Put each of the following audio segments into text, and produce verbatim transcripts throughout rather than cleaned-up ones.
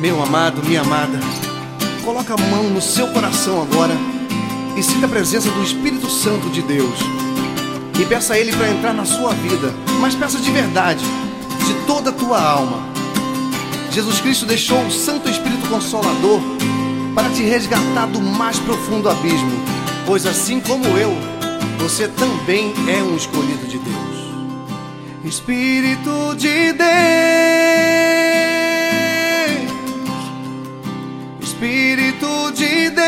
Meu amado, minha amada, coloca a mão no seu coração agora e sinta a presença do Espírito Santo de Deus. E peça a Ele para entrar na sua vida, mas peça de verdade, de toda a tua alma. Jesus Cristo deixou o Santo Espírito Consolador para te resgatar do mais profundo abismo, pois assim como eu, você também é um escolhido de Deus. Espírito de Deus, Espírito de Deus,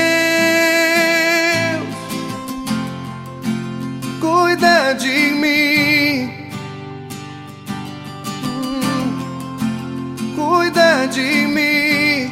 cuida de mim, hum, cuida de mim.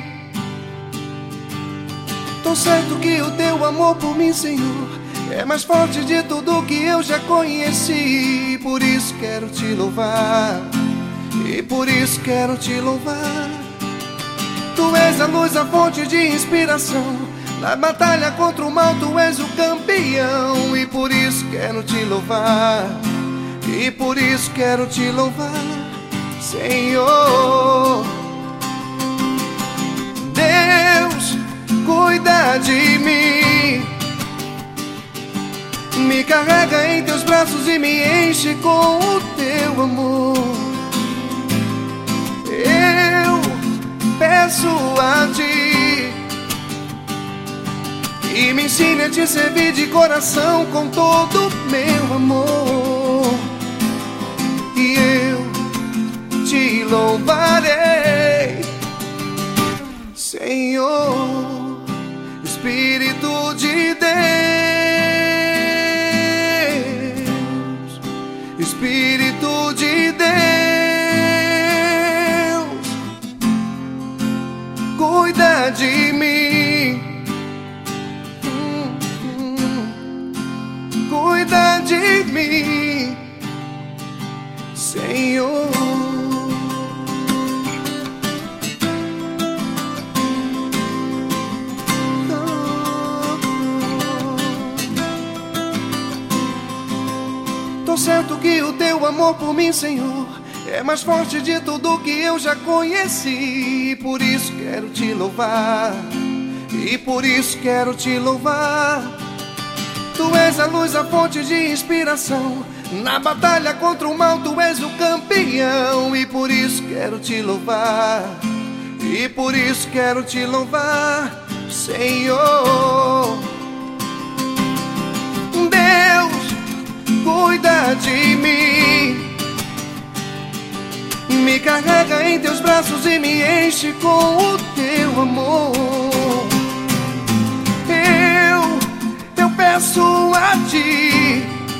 Tô certo que o teu amor por mim, Senhor, é mais forte de tudo que eu já conheci. E por isso quero te louvar, e por isso quero te louvar. Tu és a luz, a fonte de inspiração. Na batalha contra o mal tu és o campeão. E por isso quero te louvar, e por isso quero te louvar, Senhor. Deus, cuida de mim, me carrega em teus braços e me enche com o teu amor. Eu peço a ti e me ensine a te servir de coração com todo meu amor. E eu te louvarei, Senhor. Espírito de Deus, Espírito de Deus, cuida de mim, hum, hum, cuida de mim, Senhor. Tô certo que o teu amor por mim, Senhor, é mais forte de tudo que eu já conheci. E por isso quero te louvar, e por isso quero te louvar. Tu és a luz, a fonte de inspiração. Na batalha contra o mal tu és o campeão. E por isso quero te louvar, e por isso quero te louvar, Senhor. Deus, cuida de mim, me carrega em teus braços e me enche com o teu amor. Eu, eu peço a ti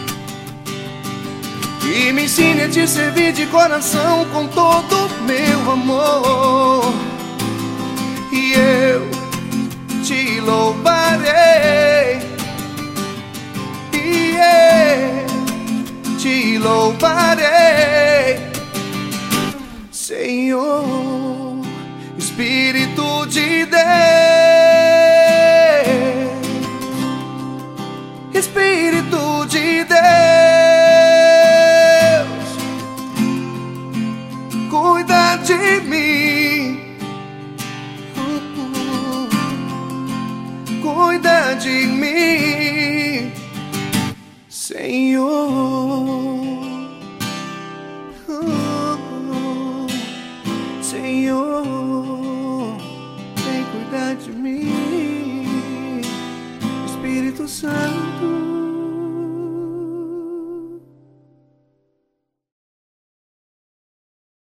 e me ensine a te servir de coração com todo meu amor. E eu te louvarei, e eu te louvarei, Senhor. Espírito de Deus, Espírito de Deus, cuida de mim, cuida de mim, Senhor. Senhor, vem cuidar de mim, Espírito Santo.